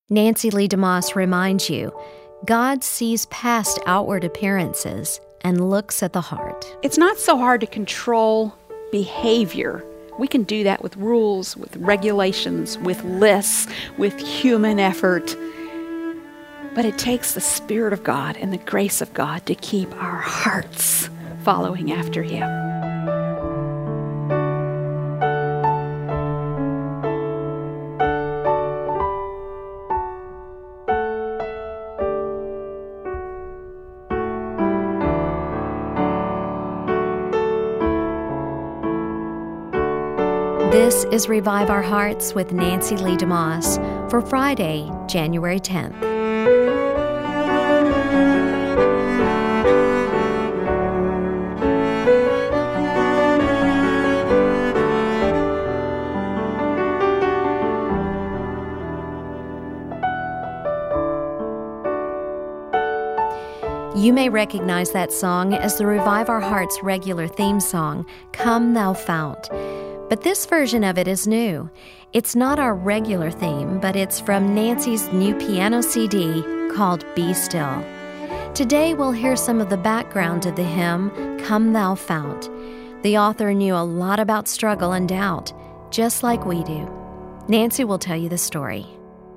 Nancy Lee DeMoss reminds you, God sees past outward appearances and looks at the heart. It's not so hard to control behavior. We can do that with rules, with regulations, with lists, with human effort. But it takes the Spirit of God and the grace of God to keep our hearts following after Him. This is Revive Our Hearts with Nancy Lee DeMoss for Friday, January 10th. You may recognize that song as the Revive Our Hearts regular theme song, Come Thou Fount. But this version of it is new. It's not our regular theme, but it's from Nancy's new piano CD called Be Still. Today we'll hear some of the background of the hymn, Come Thou Fount. The author knew a lot about struggle and doubt, just like we do. Nancy will tell you the story.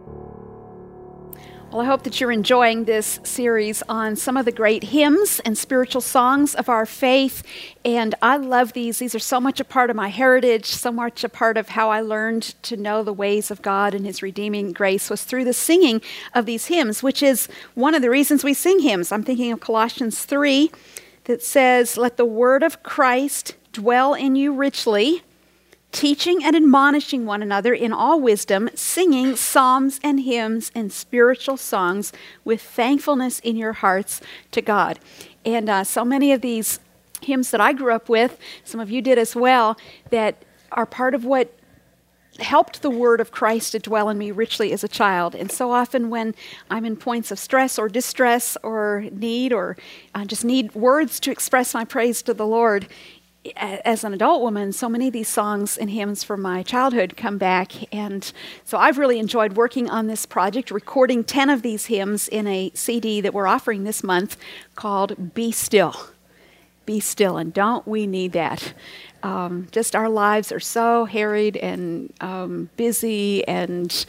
Well, I hope that you're enjoying this series on some of the great hymns and spiritual songs of our faith. And I love these. These are so much a part of my heritage, so much a part of how I learned to know the ways of God and His redeeming grace was through the singing of these hymns, which is one of the reasons we sing hymns. I'm thinking of Colossians 3 that says, "Let the word of Christ dwell in you richly, teaching and admonishing one another in all wisdom, singing psalms and hymns and spiritual songs with thankfulness in your hearts to God." And so many of these hymns that I grew up with, some of you did as well, that are part of what helped the word of Christ to dwell in me richly as a child. And so often when I'm in points of stress or distress or need, or just need words to express my praise to the Lord, as an adult woman, so many of these songs and hymns from my childhood come back. And so I've really enjoyed working on this project, recording 10 of these hymns in a CD that we're offering this month called Be Still. Be still. And don't we need that? Just our lives are so harried and busy and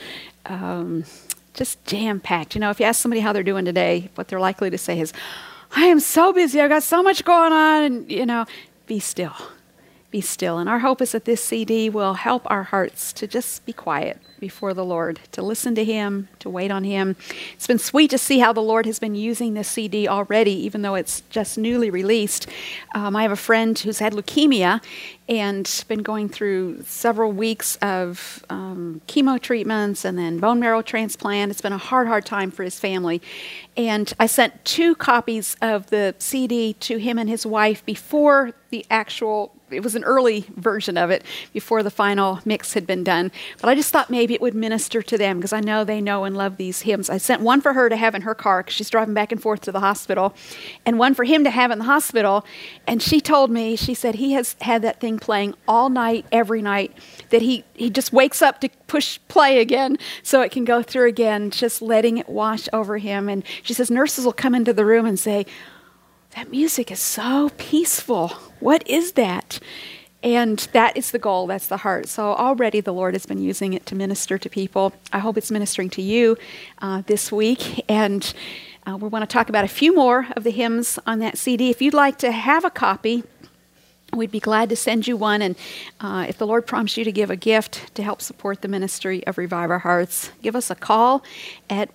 just jam-packed. You know, if you ask somebody how they're doing today, what they're likely to say is, I am so busy, I've got so much going on, and you know, be still. Be still. And our hope is that this CD will help our hearts to just be quiet before the Lord, to listen to Him, to wait on Him. It's been sweet to see how the Lord has been using this CD already, even though it's just newly released. I have a friend who's had leukemia and been going through several weeks of chemo treatments and then bone marrow transplant. It's been a hard time for his family. And I sent 2 copies of the CD to him and his wife before the actual, it was an early version of it, before the final mix had been done. But I just thought maybe it would minister to them because I know they know and love these hymns. I sent one for her to have in her car because she's driving back and forth to the hospital, and one for him to have in the hospital. And she told me, she said he has had that thing playing all night, every night, that he just wakes up to push play again so it can go through again, just letting it wash over him. And she says nurses will come into the room and say, that music is so peaceful. What is that? And that is the goal. That's the heart. So already the Lord has been using it to minister to people. I hope it's ministering to you this week. And we want to talk about a few more of the hymns on that CD. If you'd like to have a copy, we'd be glad to send you one. And if the Lord prompts you to give a gift to help support the ministry of Revive Our Hearts, give us a call at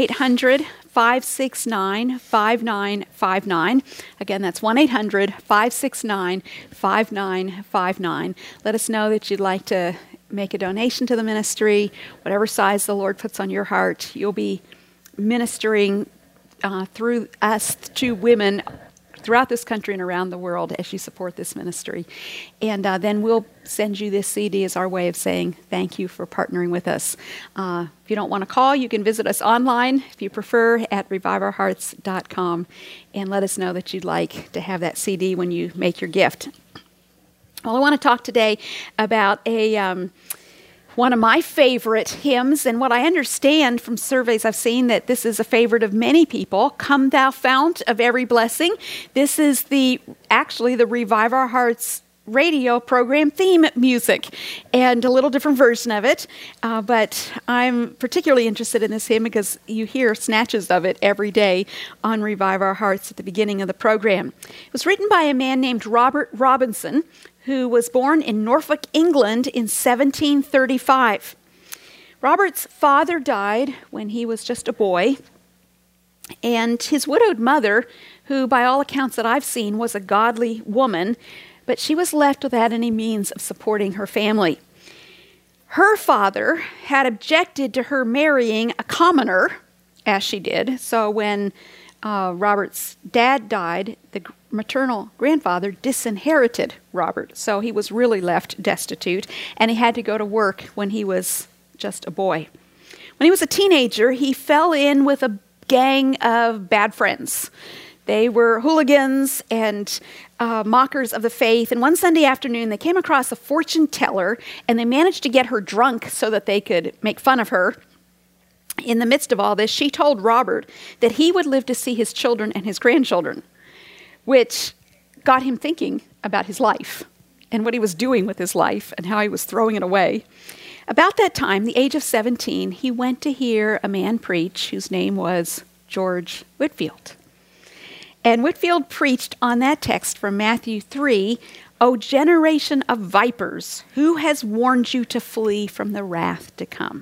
1-800-569-5959. Again, that's 1-800-569-5959. Let us know that you'd like to make a donation to the ministry, whatever size the Lord puts on your heart. You'll be ministering through us to women throughout this country and around the world as you support this ministry. And then we'll send you this CD as our way of saying thank you for partnering with us. If you don't want to call, you can visit us online, if you prefer, at reviveourhearts.com, and let us know that you'd like to have that CD when you make your gift. Well, I want to talk today about one of my favorite hymns, and what I understand from surveys I've seen that this is a favorite of many people, Come Thou Fount of Every Blessing. This is actually the Revive Our Hearts radio program theme music, and a little different version of it, but I'm particularly interested in this hymn because you hear snatches of it every day on Revive Our Hearts at the beginning of the program. It was written by a man named Robert Robinson, who was born in Norfolk, England in 1735. Robert's father died when he was just a boy, and his widowed mother, who by all accounts that I've seen was a godly woman, but she was left without any means of supporting her family. Her father had objected to her marrying a commoner, as she did, so when Robert's dad died, the maternal grandfather disinherited Robert, so he was really left destitute, and he had to go to work when he was just a boy. When he was a teenager, he fell in with a gang of bad friends. They were hooligans and mockers of the faith, and one Sunday afternoon they came across a fortune teller, and they managed to get her drunk so that they could make fun of her. In the midst of all this, she told Robert that he would live to see his children and his grandchildren, which got him thinking about his life and what he was doing with his life and how he was throwing it away. About that time, the age of 17, he went to hear a man preach whose name was George Whitefield. And Whitefield preached on that text from Matthew 3, O generation of vipers, who has warned you to flee from the wrath to come?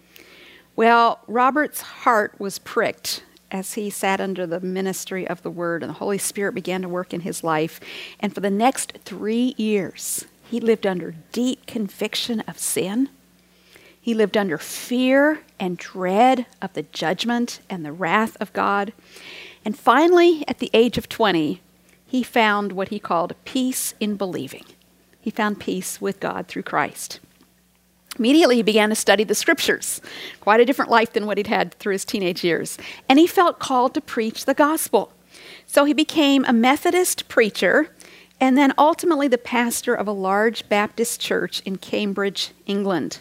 Well, Robert's heart was pricked as he sat under the ministry of the Word, and the Holy Spirit began to work in his life. And for the next 3 years, he lived under deep conviction of sin. He lived under fear and dread of the judgment and the wrath of God. And finally, at the age of 20, he found what he called peace in believing. He found peace with God through Christ. Immediately, he began to study the Scriptures. Quite a different life than what he'd had through his teenage years. And he felt called to preach the gospel. So he became a Methodist preacher and then ultimately the pastor of a large Baptist church in Cambridge, England.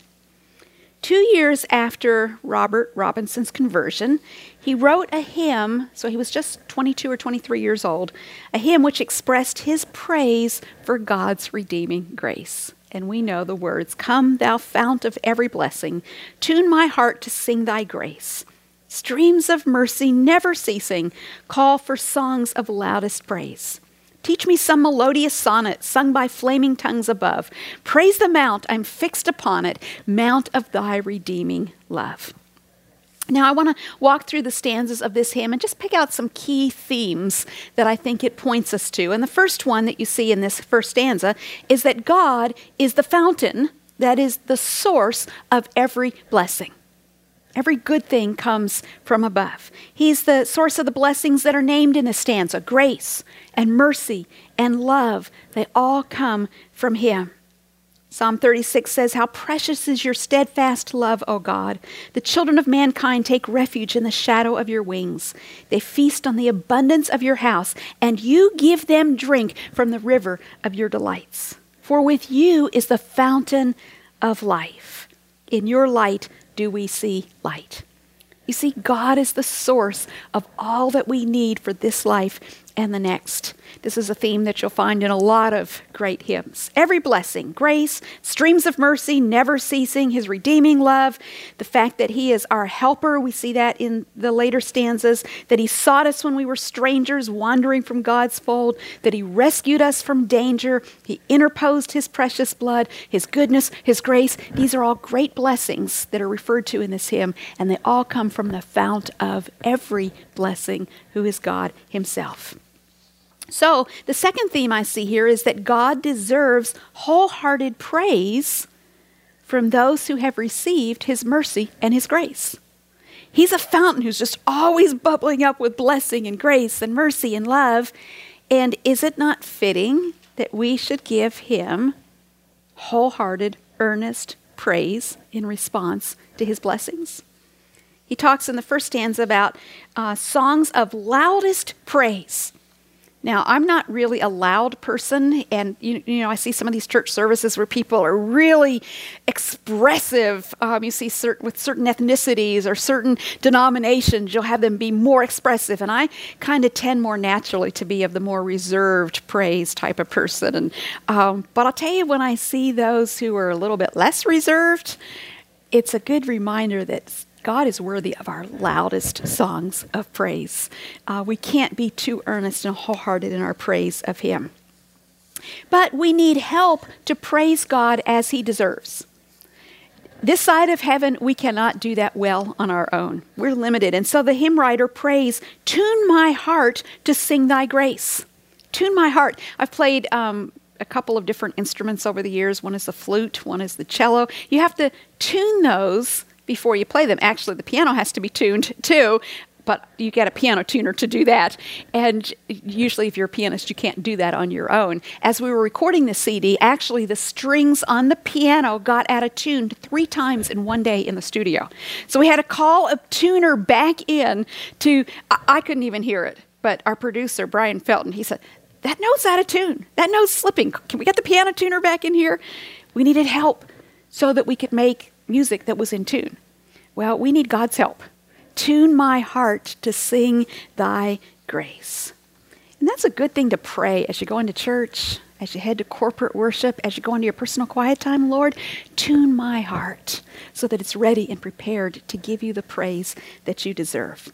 2 years after Robert Robinson's conversion, he wrote a hymn, so he was just 22 or 23 years old, a hymn which expressed his praise for God's redeeming grace. And we know the words, Come, thou fount of every blessing, tune my heart to sing thy grace. Streams of mercy never ceasing, call for songs of loudest praise. Teach me some melodious sonnet sung by flaming tongues above. Praise the mount, I'm fixed upon it, mount of thy redeeming love. Now I want to walk through the stanzas of this hymn and just pick out some key themes that I think it points us to. And the first one that you see in this first stanza is that God is the fountain, that is the source of every blessing. Every good thing comes from above. He's the source of the blessings that are named in this stanza. Grace and mercy and love, they all come from him. Psalm 36 says, How precious is your steadfast love, O God. The children of mankind take refuge in the shadow of your wings. They feast on the abundance of your house, and you give them drink from the river of your delights. For with you is the fountain of life. In your light do we see light. You see, God is the source of all that we need for this life and the next. This is a theme that you'll find in a lot of great hymns. Every blessing, grace, streams of mercy, never ceasing, his redeeming love, the fact that he is our helper. We see that in the later stanzas, that he sought us when we were strangers wandering from God's fold, that he rescued us from danger, he interposed his precious blood, his goodness, his grace. These are all great blessings that are referred to in this hymn, and they all come from the fount of every blessing, who is God himself. So the second theme I see here is that God deserves wholehearted praise from those who have received his mercy and his grace. He's a fountain who's just always bubbling up with blessing and grace and mercy and love. And is it not fitting that we should give him wholehearted, earnest praise in response to his blessings? He talks in the first stanza about songs of loudest praise. Now, I'm not really a loud person, and you know, I see some of these church services where people are really expressive. You see with certain ethnicities or certain denominations, you'll have them be more expressive, and I kind of tend more naturally to be of the more reserved praise type of person. And but I'll tell you, when I see those who are a little bit less reserved, it's a good reminder that God is worthy of our loudest songs of praise. We can't be too earnest and wholehearted in our praise of Him. But we need help to praise God as He deserves. This side of heaven, we cannot do that well on our own. We're limited. And so the hymn writer prays, "Tune my heart to sing thy grace." Tune my heart. I've played a couple of different instruments over the years. One is the flute, one is the cello. You have to tune those before you play them. Actually, the piano has to be tuned too, but you get a piano tuner to do that. And usually if you're a pianist, you can't do that on your own. As we were recording this CD, actually the strings on the piano got out of tune 3 times in one day in the studio. So we had to call a tuner back in to, I couldn't even hear it, but our producer, Brian Felton, he said, "That note's out of tune. That note's slipping. Can we get the piano tuner back in here?" We needed help so that we could make music that was in tune. Well, we need God's help. Tune my heart to sing thy grace. And that's a good thing to pray as you go into church, as you head to corporate worship, as you go into your personal quiet time. Lord, tune my heart so that it's ready and prepared to give you the praise that you deserve.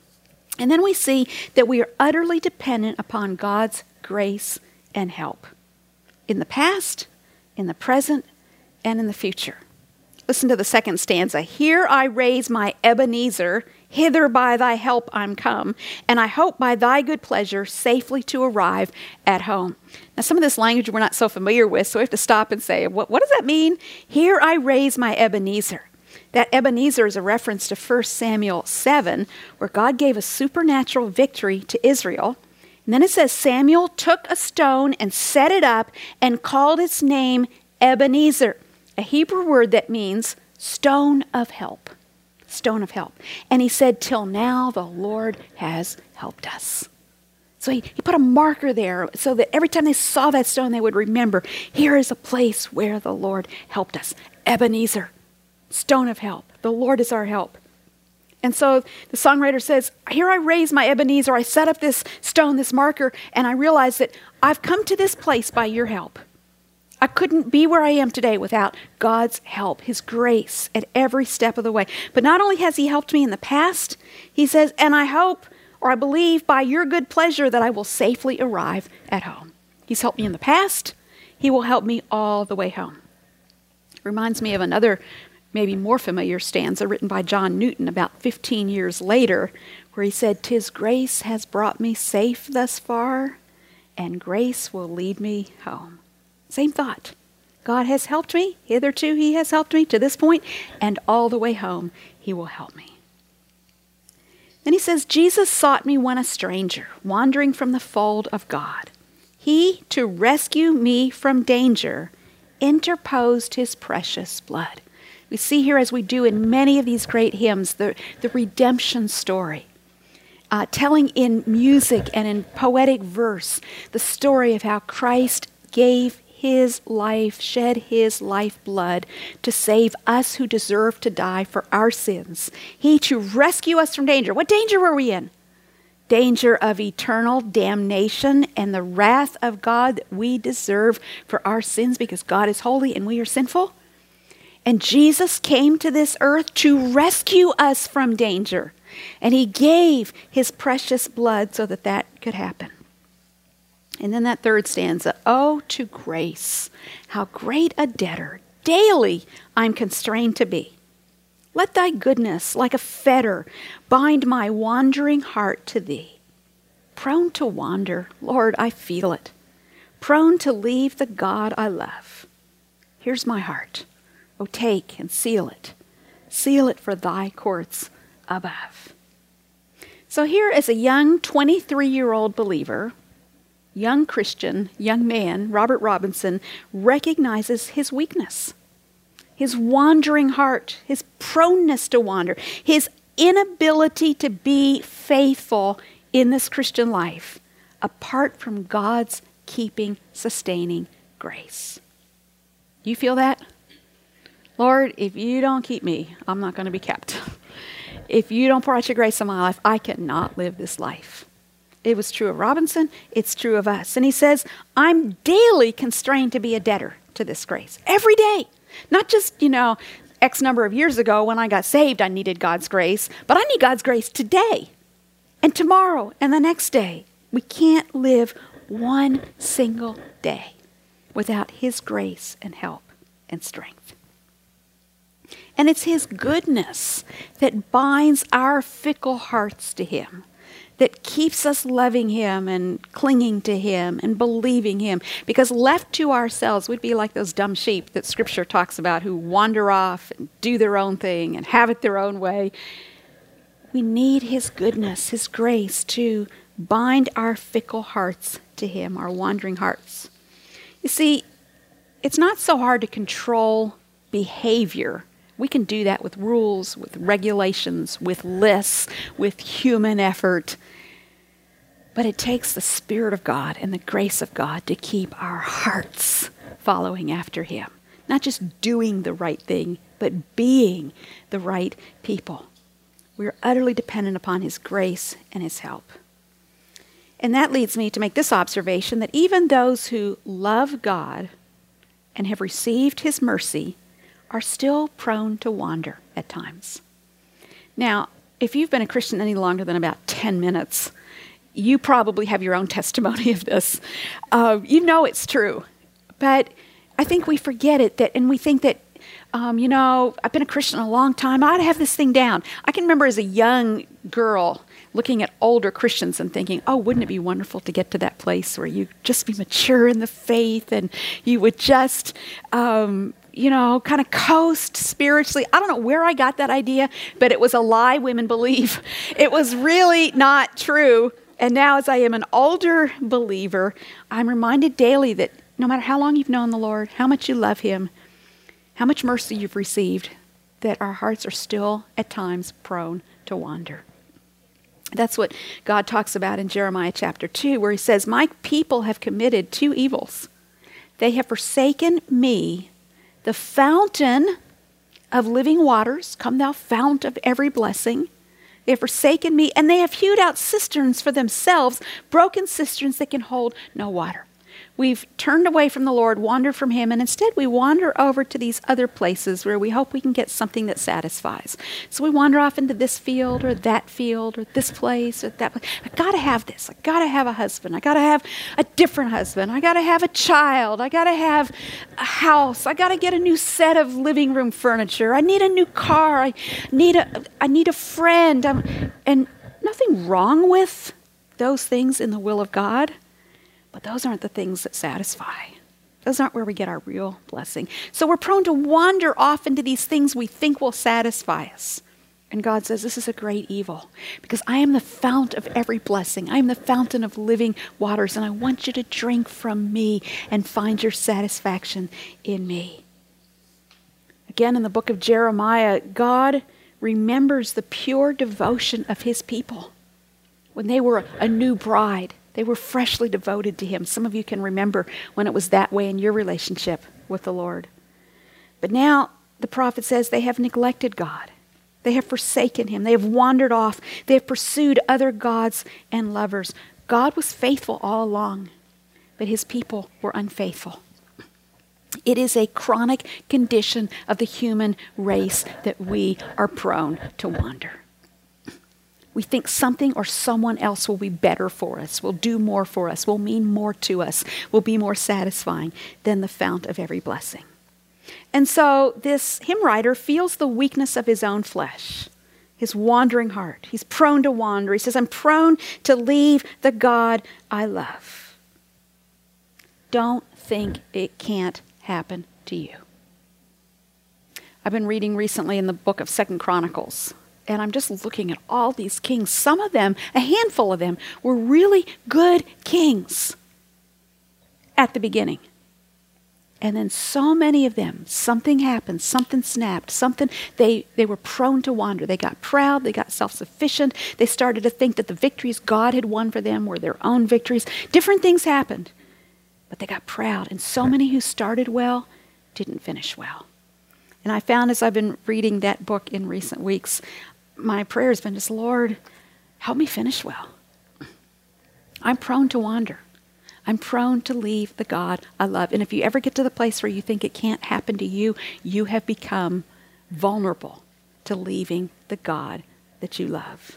And then we see that we are utterly dependent upon God's grace and help in the past, in the present, and in the future. Listen to the second stanza. "Here I raise my Ebenezer, hither by thy help I'm come, and I hope by thy good pleasure safely to arrive at home." Now, some of this language we're not so familiar with, so we have to stop and say, what does that mean? Here I raise my Ebenezer. That Ebenezer is a reference to 1 Samuel 7, where God gave a supernatural victory to Israel. And then it says, Samuel took a stone and set it up and called its name Ebenezer, a Hebrew word that means stone of help. Stone of help. And he said, "Till now the Lord has helped us." So he put a marker there so that every time they saw that stone, they would remember, here is a place where the Lord helped us. Ebenezer, stone of help. The Lord is our help. And so the songwriter says, here I raise my Ebenezer. I set up this stone, this marker, and I realize that I've come to this place by your help. I couldn't be where I am today without God's help, His grace at every step of the way. But not only has He helped me in the past, He says, and I hope, or I believe by your good pleasure that I will safely arrive at home. He's helped me in the past. He will help me all the way home. Reminds me of another, maybe more familiar stanza written by John Newton about 15 years later, where he said, "'Tis grace has brought me safe thus far, and grace will lead me home." Same thought. God has helped me. Hitherto He has helped me to this point, and all the way home He will help me. Then he says, Jesus sought me when a stranger, wandering from the fold of God. He, to rescue me from danger, interposed His precious blood. We see here, as we do in many of these great hymns, the redemption story. Telling in music and in poetic verse the story of how Christ gave His life, shed His lifeblood to save us who deserve to die for our sins. He to rescue us from danger. What danger were we in? Danger of eternal damnation and the wrath of God that we deserve for our sins because God is holy and we are sinful. And Jesus came to this earth to rescue us from danger. And He gave His precious blood so that that could happen. And then that third stanza, "Oh, to grace, how great a debtor daily I'm constrained to be. Let thy goodness, like a fetter, bind my wandering heart to thee. Prone to wander, Lord, I feel it. Prone to leave the God I love. Here's my heart. Oh, take and seal it. Seal it for thy courts above." So here is a young 23-year-old believer, young Christian, young man, Robert Robinson, recognizes his weakness, his wandering heart, his proneness to wander, his inability to be faithful in this Christian life apart from God's keeping, sustaining grace. You feel that? Lord, if you don't keep me, I'm not going to be kept. If you don't pour out your grace on my life, I cannot live this life. It was true of Robinson. It's true of us. And he says, I'm daily constrained to be a debtor to this grace. Every day. Not just, X number of years ago when I got saved, I needed God's grace. But I need God's grace today and tomorrow and the next day. We can't live one single day without his grace and help and strength. And it's his goodness that binds our fickle hearts to him, that keeps us loving him and clinging to him and believing him. Because left to ourselves, we'd be like those dumb sheep that Scripture talks about who wander off and do their own thing and have it their own way. We need his goodness, his grace to bind our fickle hearts to him, our wandering hearts. You see, it's not so hard to control behavior. We can do that with rules, with regulations, with lists, with human effort. But it takes the Spirit of God and the grace of God to keep our hearts following after him. Not just doing the right thing, but being the right people. We are utterly dependent upon his grace and his help. And that leads me to make this observation, that even those who love God and have received his mercy are still prone to wander at times. Now, if you've been a Christian any longer than about 10 minutes, you probably have your own testimony of this. You know it's true. But I think we forget it, and we think that, I've been a Christian a long time. I ought to have this thing down. I can remember as a young girl looking at older Christians and thinking, oh, wouldn't it be wonderful to get to that place where you just be mature in the faith and you would just, kind of coast spiritually. I don't know where I got that idea, but it was a lie women believe. It was really not true. And now as I am an older believer, I'm reminded daily that no matter how long you've known the Lord, how much you love him, how much mercy you've received, that our hearts are still at times prone to wander. That's what God talks about in Jeremiah chapter 2, where he says, my people have committed two evils. They have forsaken me, the fountain of living waters. Come thou fount of every blessing. They have forsaken me, and they have hewed out cisterns for themselves, broken cisterns that can hold no water. We've turned away from the Lord, wandered from him, and instead we wander over to these other places where we hope we can get something that satisfies. So we wander off into this field or that field or this place or that place. I got to have this. I got to have a husband. I got to have a different husband. I got to have a child. I got to have a house. I got to get a new set of living room furniture. I need a new car. I need a friend. And nothing wrong with those things in the will of God. But those aren't the things that satisfy. Those aren't where we get our real blessing. So we're prone to wander off into these things we think will satisfy us. And God says, this is a great evil, because I am the fount of every blessing. I am the fountain of living waters, and I want you to drink from me and find your satisfaction in me. Again, in the book of Jeremiah, God remembers the pure devotion of his people when they were a new bride. They were freshly devoted to him. Some of you can remember when it was that way in your relationship with the Lord. But now the prophet says they have neglected God. They have forsaken him. They have wandered off. They have pursued other gods and lovers. God was faithful all along, but his people were unfaithful. It is a chronic condition of the human race that we are prone to wander. We think something or someone else will be better for us, will do more for us, will mean more to us, will be more satisfying than the fount of every blessing. And so this hymn writer feels the weakness of his own flesh, his wandering heart. He's prone to wander. He says, I'm prone to leave the God I love. Don't think it can't happen to you. I've been reading recently in the book of 2 Chronicles. And I'm just looking at all these kings. Some of them, a handful of them, were really good kings at the beginning. And then so many of them, something happened, something snapped, they were prone to wander. They got proud, they got self-sufficient. They started to think that the victories God had won for them were their own victories. Different things happened, but they got proud. And so many who started well didn't finish well. And I found as I've been reading that book in recent weeks, my prayer has been just, Lord, help me finish well. I'm prone to wander. I'm prone to leave the God I love. And if you ever get to the place where you think it can't happen to you, you have become vulnerable to leaving the God that you love.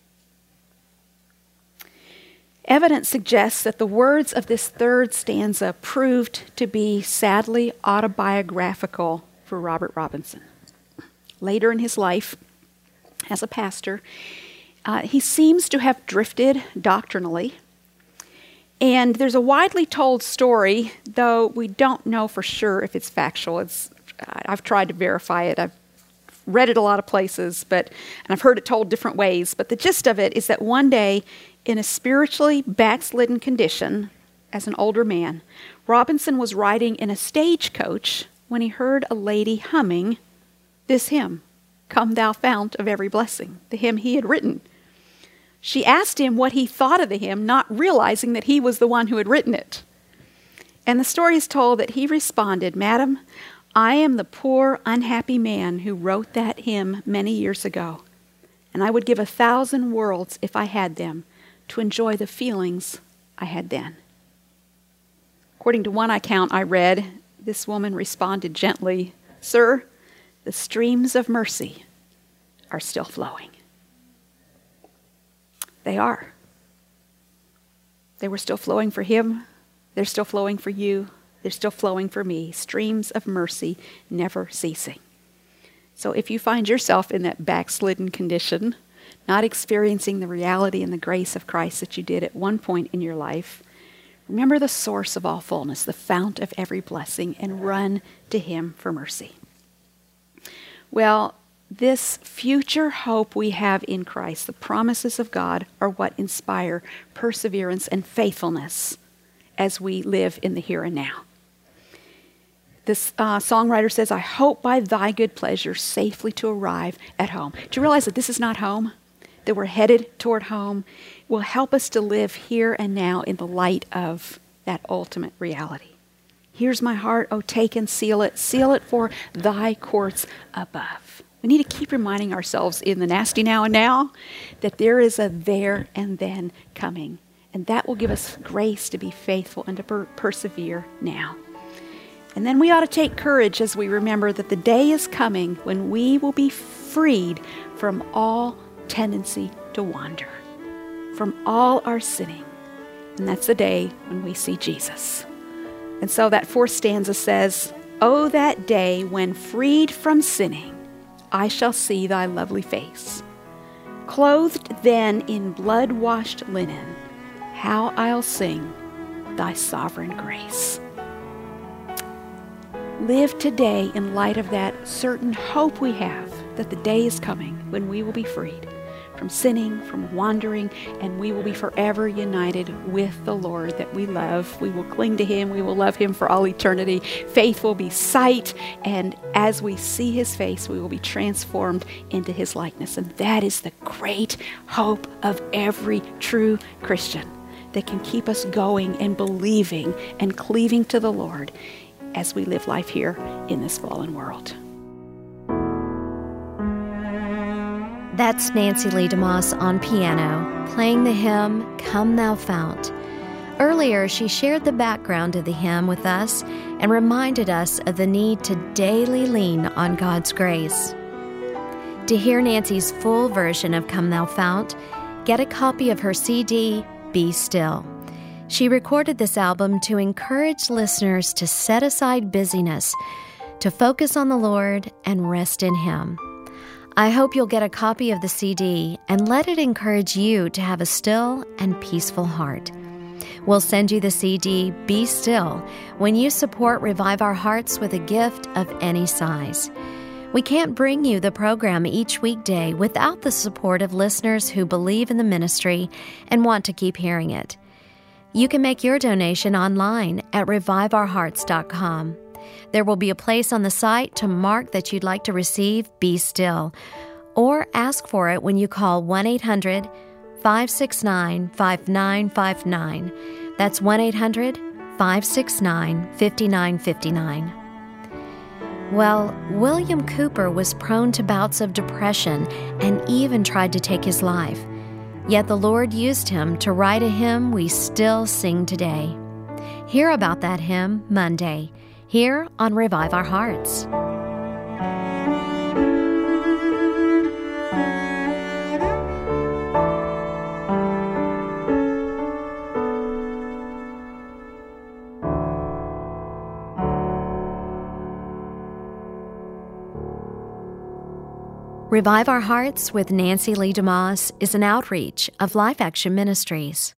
Evidence suggests that the words of this third stanza proved to be sadly autobiographical for Robert Robinson. Later in his life, as a pastor, he seems to have drifted doctrinally. And there's a widely told story, though we don't know for sure if it's factual. I've tried to verify it. I've read it a lot of places, and I've heard it told different ways. But the gist of it is that one day, in a spiritually backslidden condition, as an older man, Robinson was riding in a stagecoach when he heard a lady humming this hymn, "Come Thou Fount of Every Blessing," the hymn he had written. She asked him what he thought of the hymn, not realizing that he was the one who had written it. And the story is told that he responded, "Madam, I am the poor, unhappy man who wrote that hymn many years ago, and I would give 1,000 worlds if I had them to enjoy the feelings I had then." According to one account I read, this woman responded gently, "Sir, the streams of mercy are still flowing." They are. They were still flowing for him. They're still flowing for you. They're still flowing for me. Streams of mercy never ceasing. So if you find yourself in that backslidden condition, not experiencing the reality and the grace of Christ that you did at one point in your life, remember the source of all fullness, the fount of every blessing, and run to him for mercy. Well, this future hope we have in Christ, the promises of God, are what inspire perseverance and faithfulness as we live in the here and now. This songwriter says, "I hope by thy good pleasure safely to arrive at home." Do you realize that this is not home? That we're headed toward home will help us to live here and now in the light of that ultimate reality. Here's my heart, oh take and seal it for thy courts above. We need to keep reminding ourselves in the nasty now and now that there is a there and then coming. And that will give us grace to be faithful and to persevere now. And then we ought to take courage as we remember that the day is coming when we will be freed from all tendency to wander, from all our sinning. And that's the day when we see Jesus. And so that fourth stanza says, "Oh, that day when freed from sinning, I shall see thy lovely face. Clothed then in blood-washed linen, how I'll sing thy sovereign grace." Live today in light of that certain hope we have that the day is coming when we will be freed from sinning, from wandering, and we will be forever united with the Lord that we love. We will cling to him. We will love him for all eternity. Faith will be sight, and as we see his face, we will be transformed into his likeness. And that is the great hope of every true Christian that can keep us going and believing and cleaving to the Lord as we live life here in this fallen world. That's Nancy Lee DeMoss on piano, playing the hymn, "Come Thou Fount." Earlier, she shared the background of the hymn with us and reminded us of the need to daily lean on God's grace. To hear Nancy's full version of "Come Thou Fount," get a copy of her CD, Be Still. She recorded this album to encourage listeners to set aside busyness, to focus on the Lord and rest in him. I hope you'll get a copy of the CD and let it encourage you to have a still and peaceful heart. We'll send you the CD, Be Still, when you support Revive Our Hearts with a gift of any size. We can't bring you the program each weekday without the support of listeners who believe in the ministry and want to keep hearing it. You can make your donation online at reviveourhearts.com. There will be a place on the site to mark that you'd like to receive Be Still, or ask for it when you call 1-800-569-5959. That's 1-800-569-5959. Well, William Cooper was prone to bouts of depression and even tried to take his life. Yet the Lord used him to write a hymn we still sing today. Hear about that hymn Monday, here on Revive Our Hearts. Revive Our Hearts with Nancy Lee DeMoss is an outreach of Life Action Ministries.